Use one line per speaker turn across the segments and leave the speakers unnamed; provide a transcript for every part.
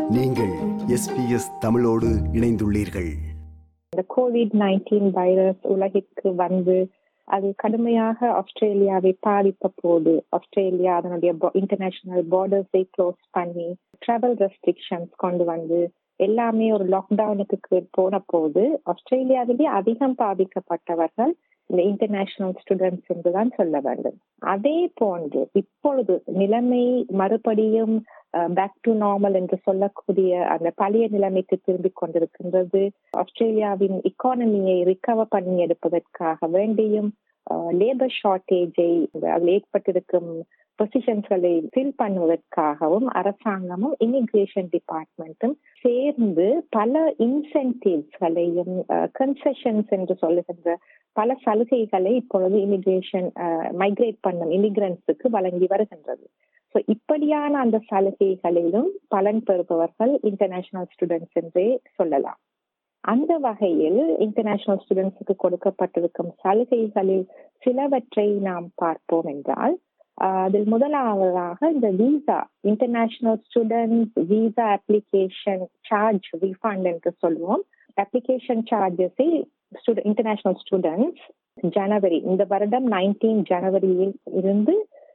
நீங்கள் SBS தமிழோடு இணைந்துள்ளீர்கள்.
இந்த COVID-19 வைரஸ் உலகிற்கு வந்து அது கடுமையாக ஆஸ்திரேலியாவை பாதித்த போது ஆஸ்திரேலியா அதனுடைய இன்டர்நேஷனல் பார்டர்ஸை க்ளோஸ் பண்ணி டிராவல் ரெஸ்ட்ரிக்ஷன்ஸ் கொண்டு வந்து எல்லாமே ஒரு லாக்டவுனுக்கு போன போது ஆஸ்திரேலியாவிலேயே அதிகம் பாதிக்கப்பட்டவர்கள் இந்த இன்டர்நேஷனல் ஸ்டூடெண்ட்ஸ் என்றுதான் சொல்ல வேண்டும். அதே போன்று இப்பொழுது நிலைமை மறுபடியும் பேக் டு நார்மல் என்று சொல்லக்கூடிய அந்த பழைய நிலைமைக்கு திரும்பிக் கொண்டிருக்கின்றது. ஆஸ்திரேலியாவின் எக்கானமியை ரிகவர் பண்ணி எடுப்பதற்காக வேண்டியும் லேபர் ஷார்டேஜை அதில் ஏற்பட்டிருக்கும் பொசிஷன்ஸ்களை ஃபில் பண்ணுவதற்காகவும் அரசாங்கமும் இமிகிரேஷன் டிபார்ட்மெண்ட்டும் சேர்ந்து பல இன்சென்டிவ்ஸ்களையும் கன்செஷன்ஸ் என்று சொல்லுகின்ற பல சலுகைகளை இப்பொழுது இமிகிரேஷன் மைக்ரேட் பண்ணும் இமிகிரன்ஸுக்கு வழங்கி வருகின்றது. ஸோ இப்படியான அந்த சலுகைகளிலும் பலன் பெறுபவர்கள் இன்டர்நேஷனல் ஸ்டூடெண்ட்ஸ் என்றே சொல்லலாம். அந்த வகையில் இன்டர்நேஷனல் ஸ்டூடெண்ட்ஸுக்கு கொடுக்கப்பட்டிருக்கும் சலுகைகளில் சிலவற்றை நாம் பார்ப்போம் என்றால், அதில் முதலாவதாக இந்த visa international students visa application charge refund என்று சொல்லுவோம். அப்ளிகேஷன் சார்ஜஸை இன்டர்நேஷனல் ஸ்டூடெண்ட்ஸ் ஜனவரி இந்த வருடம் 19 ஜனவரியில் இருந்து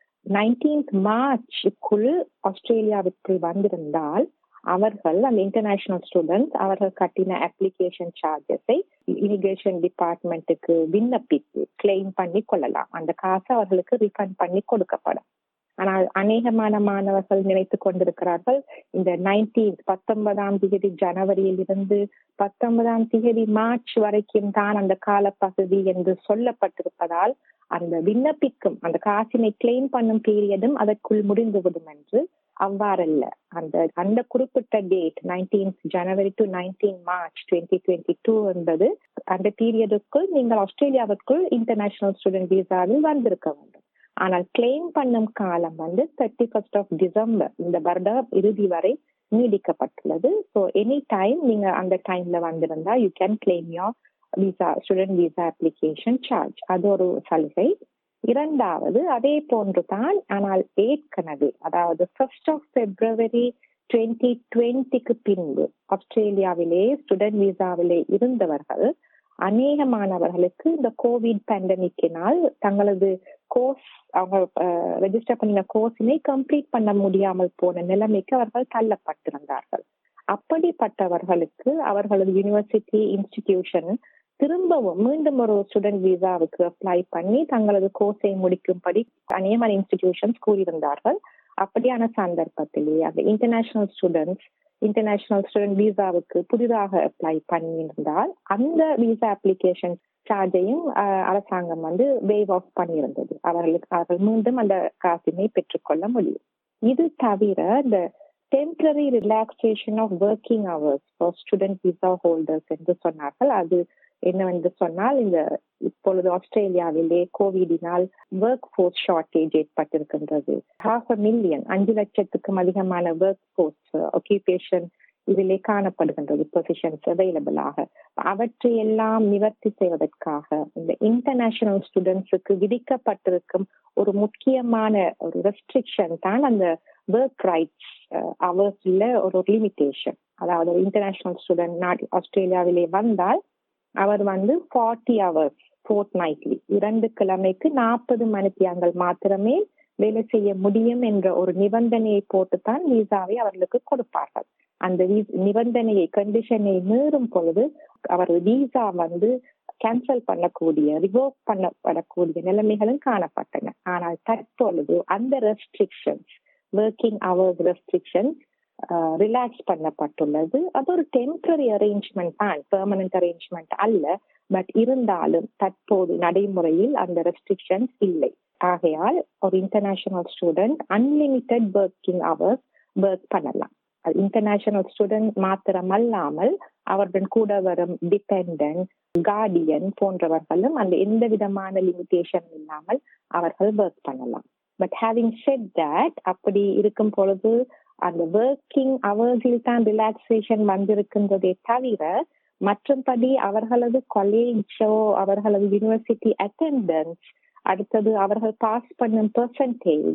19 மார்ச்சுக்குள் ஆஸ்திரேலியாவிற்குள் வந்திருந்தால் அவர்கள் அந்த இன்டர்நேஷனல் ஸ்டூடெண்ட்ஸ் அவர்கள் கட்டின அப்ளிகேஷன் சார்ஜஸை இமிகிரேஷன் டிபார்ட்மெண்ட்டுக்கு விண்ணப்பித்து கிளைம் பண்ணி கொள்ளலாம். அந்த காசு அவர்களுக்கு ரீஃபண்ட் பண்ணி கொடுக்கப்படும். ஆனால் அநேகமான மாணவர்கள் நினைத்து கொண்டிருக்கிறார்கள் இந்த 19ஆம் தேதி ஜனவரியில் இருந்து 19ஆம் தேதி மார்ச் வரைக்கும் தான் அந்த காலப்பகுதி என்று சொல்லப்பட்டிருப்பதால் அந்த விண்ணப்பிக்கும் அந்த காசினை கிளைம் பண்ணும் பீரியடும் அதற்குள் முடிந்துவிடும் என்று. அவ்வாறல்ல. அந்த குறிப்பிட்ட டேட் 19 ஜனவரி டு 19 மார்ச் 2022 என்பது அந்த பீரியடுக்குள் நீங்கள் ஆஸ்திரேலியாவிற்குள் இன்டர்நேஷனல் ஸ்டூடெண்ட் விசாவில் வந்திருக்க வேண்டும். ஆனால் கிளைம் பண்ணும் காலம் 31 டிசம்பர் இந்த வருட இறுதி வரை நீடிக்கப்பட்டுள்ளது. ஸோ எனி டைம் நீங்க அந்த டைம்ல வந்திருந்தா you can claim your visa student visa application charge. அது ஒரு சலுகை. இரண்டாவது அதே போன்றுதான், ஆனால் ஏற்கனவே அதாவது 1 February 2020 பின்பு ஆஸ்திரேலியாவிலே ஸ்டூடெண்ட் விசாவிலே இருந்தவர்கள் அநேகமானவர்களுக்கு இந்த கோவிட் பேண்டமிக்கினால் தங்களது கோர்ஸ் அவங்க ரெஜிஸ்டர் பண்ணின கோர்ஸினை கம்ப்ளீட் பண்ண முடியாமல் போன நிலைமைக்கு அவர்கள் தள்ளப்பட்டிருந்தார்கள். அப்படிப்பட்டவர்களுக்கு அவர்களது யூனிவர்சிட்டி இன்ஸ்டிடியூஷன் திரும்பவும் மீண்டும் ஒரு ஸ்டூடெண்ட் விசாவுக்கு அப்ளை பண்ணி தங்களது கோர்ஸை முடிக்கும்படி அநேகமான இன்ஸ்டிடியூஷன்ஸ் கூறியிருந்தார்கள். அப்படியான சந்தர்ப்பத்திலே அந்த இன்டர்நேஷனல் ஸ்டூடெண்ட் விசாவுக்கு புதிதாக அப்ளை பண்ணியிருந்தால் அந்த விசா அப்ளிகேஷன் சார்ஜையும் அரசாங்கம் வேவ் ஆஃப் பண்ணியிருந்தது. அவர்கள் மீண்டும் அந்த காசினை பெற்றுக்கொள்ள முடியும். இது தவிர இந்த temporary relaxation of working hours for student visa holders என்று சொன்னார்கள். அது என்னவென்று சொன்னால், இந்த இப்பொழுது ஆஸ்திரேலியாவிலே கோவிடினால் ஒர்க் ஃபோர்ஸ் ஷார்டேஜ் ஏற்பட்டிருக்கின்றது. 500,000 லட்சத்துக்கும் அதிகமான ஒர்க் ஃபோர்ஸ் ஆக்குபேஷன் இதிலே காணப்படுகின்றது, பொசிஷன்ஸ் அவைலபிளாக. அவற்றையெல்லாம் நிவர்த்தி செய்வதற்காக இந்த இன்டர்நேஷனல் ஸ்டூடெண்ட்ஸுக்கு விதிக்கப்பட்டிருக்கும் ஒரு முக்கியமான ஒரு ரெஸ்ட்ரிக்ஷன் தான் அந்த ஒர்க் ரைட்ஸ் அவர்ஸ்ல ஒரு லிமிடேஷன். அதாவது இன்டர்நேஷனல் ஸ்டூடெண்ட் ஆஸ்திரேலியாவிலே வந்தால் அவர் 40 hours fortnightly 2 கிழமைக்கு 40 மணித்தியாங்கள் மாத்திரமே வேலை செய்ய முடியும் என்ற ஒரு நிபந்தனையை போட்டுத்தான் விசாவை அவர்களுக்கு கொடுப்பார்கள். அந்த நிபந்தனையை கண்டிஷனை மீறும் பொழுது அவர் விசா கேன்சல் பண்ணக்கூடிய ரிவோக் பண்ணப்படக்கூடிய நிலைமைகளும் காணப்பட்டன. ஆனால் தற்பொழுது அந்த restrictions working hours restrictions relax பண்ணப்பட்டுள்ளது. அது ஒரு டெம்பரரி அரேஞ்ச்மெண்ட் தான், பெர்மனன்ட் அரேஞ்ச்மெண்ட் அல்ல. பட் இருந்தாலும் தற்போது நடைமுறையில் அந்த ரெஸ்ட்ரிக்ஷன்ஸ் இல்லை. ஆகையால் ஒரு international student unlimited working hours work பண்ணலாம். இன்டர்நேஷனல் ஸ்டூடெண்ட் மாத்திரமல்லாமல் அவர்கள் கூட வரும் டிபெண்டன்ட், கார்டியன் போன்றவர்களும் அந்த எந்த விதமான லிமிடேஷன் இல்லாமல் அவர்கள் ஒர்க் பண்ணலாம். பட் ஹேவிங் செட் தட், அப்படி இருக்கும் பொழுது அந்த ஒர்க்கிங் ஹவர்ஸில் தான் ரிலாக்ஸேஷன் வந்திருக்கின்றதே தவிர மற்றபடி அவர்களது காலேஜோ அவர்களது யூனிவர்சிட்டி அட்டெண்டன்ஸ், அடுத்தது அவர்கள் பாஸ் பண்ணும் பெர்சன்டேஜ்,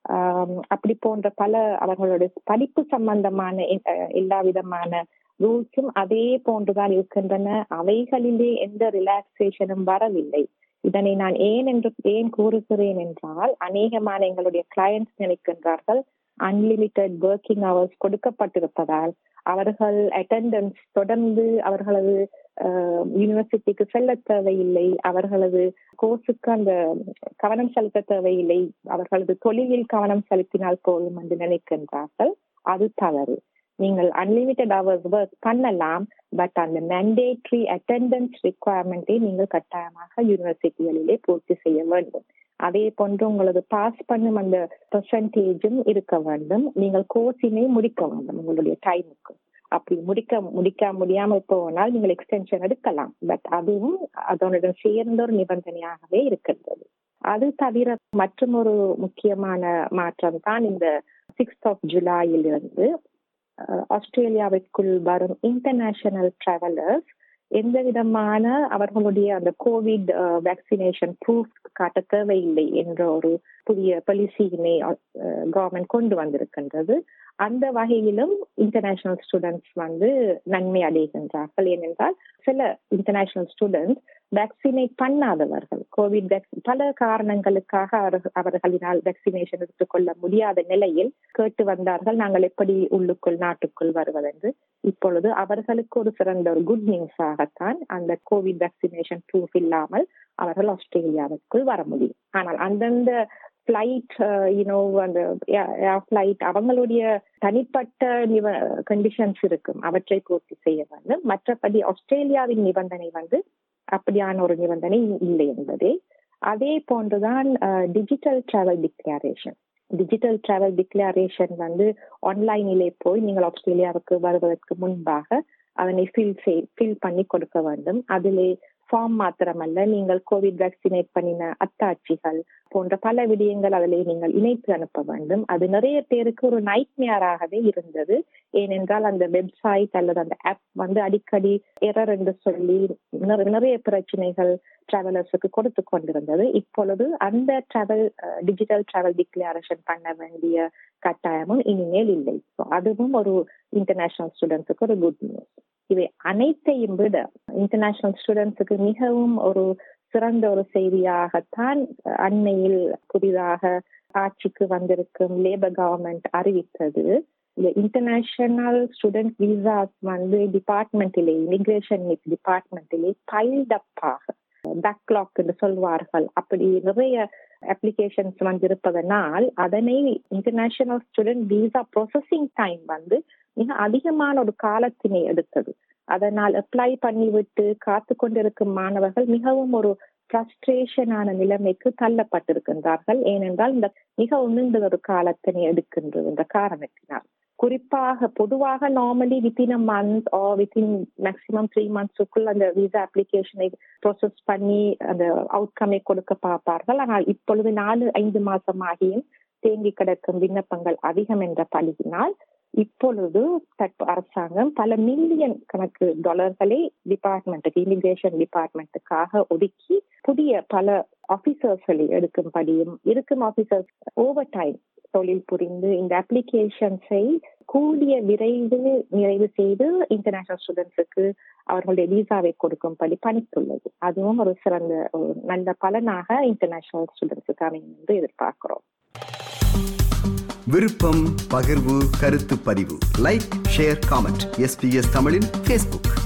அப்படி போன்ற பல அவர்களுடைய படிப்பு சம்பந்தமான எல்லா விதமான ரூல்ஸும் அதே போன்றுதான் இருக்கின்றன. அவைகளிலே எந்த ரிலாக்ஸேஷனும் வரவில்லை. இதனை நான் ஏன் கூறுகிறேன் என்றால், அநேகமான எங்களுடைய கிளையன்ட்ஸ் நினைக்கின்றார்கள் அன்லிமிட்டெட் ஒர்க்கிங் ஹவர்ஸ் கொடுக்கப்பட்டிருப்பதால் அவர்கள் அட்டெண்டன்ஸ் தொடர்ந்து அவர்களது யூனிவர்சிட்டிக்கு செல்ல தேவையில்லை, அவர்களது கோர்ஸுக்கு அந்த கவனம் செலுத்த தேவையில்லை, அவர்களது தொழிலில் கவனம் செலுத்தினால் போதும் என்று நினைக்கின்றார்கள். அது தவறு. நீங்கள் அன்லிமிட்டெட் ஹவர்ஸ் ஒர்க் பண்ணலாம், பட் அந்த மேண்டேட்டரி அட்டெண்டன்ஸ் ரிக்குவயர்மெண்ட்டை நீங்கள் கட்டாயமாக யூனிவர்சிட்டிகளிலே பூர்த்தி செய்ய வேண்டும். அதே போன்று உங்களது பாஸ் பண்ணும் அந்த பெர்சன்டேஜும் இருக்க வேண்டும். நீங்கள் கோர்ஸினை முடிக்க வேண்டும் உங்களுடைய டைமுக்கு. அப்படி முடிக்க முடியாமல் போனால் நீங்கள் எக்ஸ்டென்ஷன் எடுக்கலாம், பட் அதுவும் அதனுடன் சேர்ந்த ஒரு நிபந்தனையாகவே இருக்கின்றது. அது தவிர மற்றும் ஒரு முக்கியமான மாற்றம் தான் இந்த 6th ஜூலையிலிருந்து ஆஸ்திரேலியாவிற்குள் வரும் இன்டர்நேஷனல் டிராவலர்ஸ் எந்த விதமான அவர்களுடைய அந்த கோவிட் வேக்சினேஷன் ப்ரூஃப் காட்ட தேவையில்லை என்ற ஒரு புதிய பாலிசியினை கவர்மெண்ட் கொண்டு வந்திருக்கின்றது. அந்த வகையிலும் இன்டர்நேஷனல் ஸ்டூடெண்ட்ஸ் நன்மை அடைகின்றார்கள். ஏனென்றால் சில இன்டர்நேஷனல் ஸ்டூடெண்ட்ஸ் வேக்சினேட் பண்ணாதவர்கள், கோவிட் பல காரணங்களுக்காக அவர்களினால் வேக்சினேஷன் எடுத்துக்கொள்ள முடியாத நிலையில் கேட்டு வந்தார்கள், நாங்கள் எப்படி உள்ளுக்குள் நாட்டுக்குள் வருவதென்று. இப்பொழுது அவர்களுக்கு ஒரு சிறந்த ஒரு குட் நியூஸாகத்தான் அந்த கோவிட் வேக்சினேஷன் ப்ரூஃப் இல்லாமல் அவர்கள் ஆஸ்திரேலியாவிற்குள் வர முடியும். ஆனால் அந்தந்த ஃபிளைட் அந்த ஏர் ஃபிளைட் அவங்களுடைய தனிப்பட்ட கண்டிஷன்ஸ் இருக்கும், அவற்றை பூர்த்தி செய்ய வேண்டும். மற்றபடி ஆஸ்திரேலியாவின் நிபந்தனை அப்படியான ஒரு நிபந்தனை இல்லை என்பதே. அதே போன்றுதான் digital travel declaration. Digital travel declaration ஆன்லைனிலே போய் நீங்கள் ஆஸ்திரேலியாவுக்கு வருவதற்கு முன்பாக அதனை ஃபில் பண்ணி கொடுக்க வேண்டும். அதிலே ஃபார்ம் மாத்திரமல்ல, நீங்கள் கோவிட் வேக்சினேட் பண்ணின அத்தாட்சிகள் போன்ற பல விடயங்கள் அதிலே நீங்கள் இணைத்து அனுப்ப வேண்டும். அது நிறைய பேருக்கு ஒரு நைட்மேராகவே இருந்தது. ஏனென்றால் அந்த வெப்சைட் அல்லது அந்த ஆப் அடிக்கடி எரர் என்று சொல்லி நிறைய பிரச்சனைகள் டிராவலர்ஸுக்கு கொடுத்து கொண்டிருந்தது. இப்பொழுது அந்த டிஜிட்டல் டிராவல் டிக்ளரேஷன் பண்ண வேண்டிய கட்டாயமும் இனிமேல் இல்லை. அதுவும் ஒரு இன்டர்நேஷனல் ஸ்டூடெண்ட்ஸுக்கு ஒரு குட் நியூஸ். இவை அனைத்தையும் விட இன்டர்நேஷனல் ஸ்டூடெண்ட்ஸுக்கு மிகவும் ஒரு சிறந்த ஒரு செய்தியாகத்தான் அண்மையில் புதிதாக ஆட்சிக்கு வந்திருக்கும் லேபர் கவர்மெண்ட் அறிவித்தது. இந்த இன்டர்நேஷனல் ஸ்டூடெண்ட் விசாஸ் டிபார்ட்மெண்டிலே, இமிகிரேஷன் டிபார்ட்மெண்டிலே பைல்ட் அப் ஆக பேக்லாக் என்று சொல்வார்கள், அப்படி நிறைய அப்ளிகேஷன்ஸ் இருப்பதனால் அதனை international student visa processing time மிக அதிகமான ஒரு காலத்தினை எடுத்தது. அதனால் அப்ளை பண்ணிவிட்டு காத்து கொண்டிருக்கும் மாணவர்கள் மிகவும் ஒரு ஃப்ரஸ்ட்ரேஷனான நிலைமைக்கு தள்ளப்பட்டிருக்கின்றார்கள். ஏனென்றால் இந்த மிக நீண்ட ஒரு காலத்தினை எடுக்கின்றது என்ற காரணத்தினால். குறிப்பாக பொதுவாக normally within a month or within maximum 3 months அந்த விசா அப்ளிகேஷனை ப்ராசஸ் பண்ணி அந்த அவுட்கமை கொடுக்க பார்ப்பார்கள். ஆனால் இப்பொழுது 4-5 மாதமாகியும் தேங்கி கிடக்கும் விண்ணப்பங்கள் அதிகம் என்ற பழியினால் இப்பொழுது அரசாங்கம் பல மில்லியன் கணக்கு டாலர்களை டிபார்ட்மெண்ட்டுக்கு, இமிகிரேஷன் டிபார்ட்மெண்ட்டுக்காக ஒதுக்கி புதிய பல ஆபீசர்ஸ்களை எடுக்கும்படியும், இருக்கும் ஆபீசர்ஸ் ஓவர் டைம் தொழில் புரிந்து இந்த அப்ளிகேஷன்ஸை கூடிய நிறைவு செய்து இன்டர்நேஷனல் ஸ்டூடெண்ட்ஸுக்கு அவர்களுடைய விசாவை கொடுக்கும்படி பணித்துள்ளது. அதுவும் ஒரு சிறந்த நல்ல பலனாக இன்டர்நேஷனல் ஸ்டூடெண்ட்ஸுக்கு அமையும் என்று எதிர்பார்க்கிறோம்.
விருப்பம், பகிர்வு, கருத்து பதிவு, லைக், ஷேர், காமெண்ட். SBS தமிழின் Facebook.